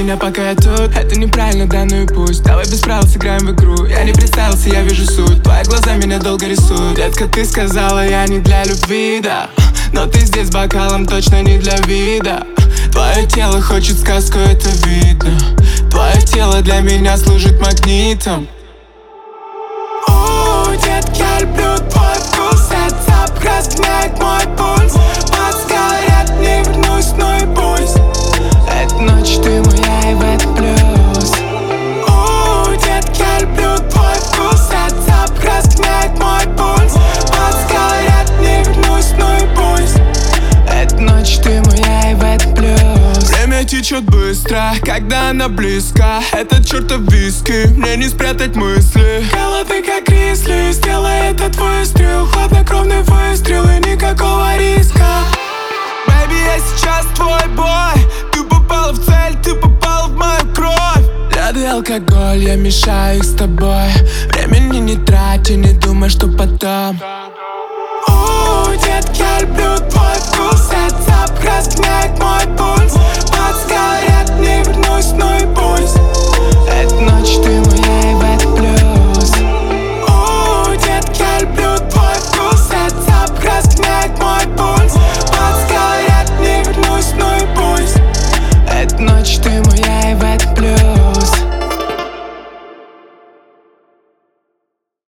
меня, пока я тут. Это неправильно, да, ну и пусть. Давай без правил сыграем в игру. Я не представился, я вижу суть. Твои глаза меня долго рисуют. Детка, ты сказала, я не для любви, да. Но ты здесь с бокалом точно не для вида. Твое тело хочет сказку, это видно. Твое тело для меня служит магнитом. Детки, я люблю твой вкус. Этот запах разгоняет мой пульс. Под сигарет не вернусь, ну и пусть. Эта ночь ты моя, и в этом плюс. Детки, я люблю твой вкус. Этот запах разгоняет мой пульс. Под сигарет не вернусь, ну и пусть. Эта ночь ты моя, и в этом плюс. Время течет быстро, когда она близко. Этот чертов виски, мне не спрятать мысли. Голодный как гризли, сделай этот выстрел. Хладнокровный выстрел и никакого риска. Бэйби, я сейчас твой бой. Ты попала в цель, ты попала в мою кровь. Яды и алкоголь, я мешаю их с тобой. Времени не трати, не думай, что потом. Детки, я люблю твой вкус. Этот запах разгоняет мой пульс. Под сигарет не вернусь, ну и пусть. Эта ночь ты